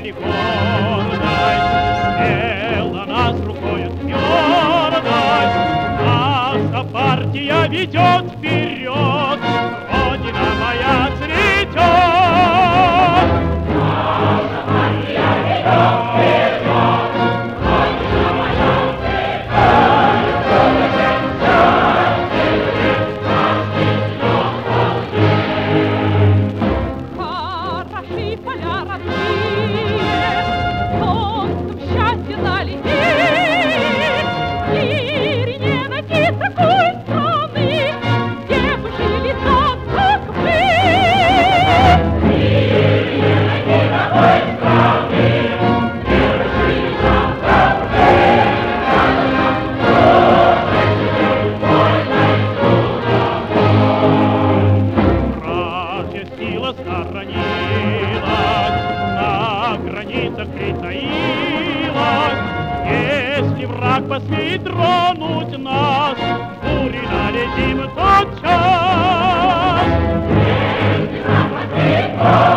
и гордой, смело нас рукою твердой, наша партия ведет вперед, Родина моя цветет. Наша партия ведет вперед, Родина моя Хороши поля родные, солнцем счастье залетит, и не найти такой страны, где бы жили так, как мы. И не найти такой страны, где бы жили так, как мы. Вражья сила сохранилась, на границах притаилась. Если враг посмеет тронуть нас, бури налетим тотчас. Если враг посмеет тронуть